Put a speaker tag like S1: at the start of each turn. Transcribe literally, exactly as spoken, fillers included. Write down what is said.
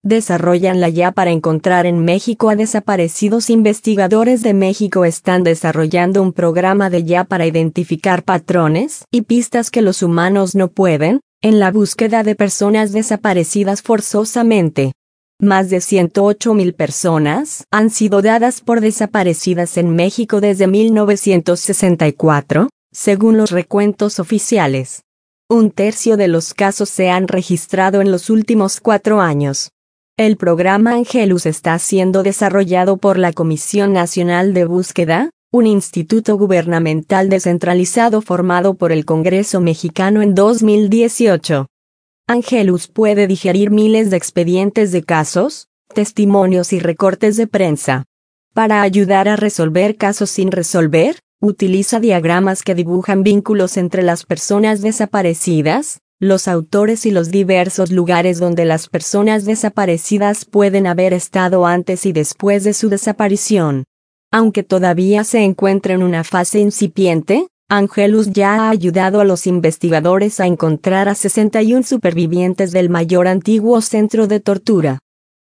S1: desarrollan la I A para encontrar en México a desaparecidos. Investigadores de México están desarrollando un programa de I A para identificar patrones y pistas que los humanos no pueden, en la búsqueda de personas desaparecidas forzosamente. Más de ciento ocho mil personas han sido dadas por desaparecidas en México desde mil novecientos sesenta y cuatro, según los recuentos oficiales. Un tercio de los casos se han registrado en los últimos cuatro años. El programa Angelus está siendo desarrollado por la Comisión Nacional de Búsqueda, un instituto gubernamental descentralizado formado por el Congreso mexicano en dos mil dieciocho. Angelus puede digerir miles de expedientes de casos, testimonios y recortes de prensa. Para ayudar a resolver casos sin resolver, utiliza diagramas que dibujan vínculos entre las personas desaparecidas, los autores y los diversos lugares donde las personas desaparecidas pueden haber estado antes y después de su desaparición. Aunque todavía se encuentra en una fase incipiente, Angelus ya ha ayudado a los investigadores a encontrar a sesenta y uno supervivientes del mayor antiguo centro de tortura.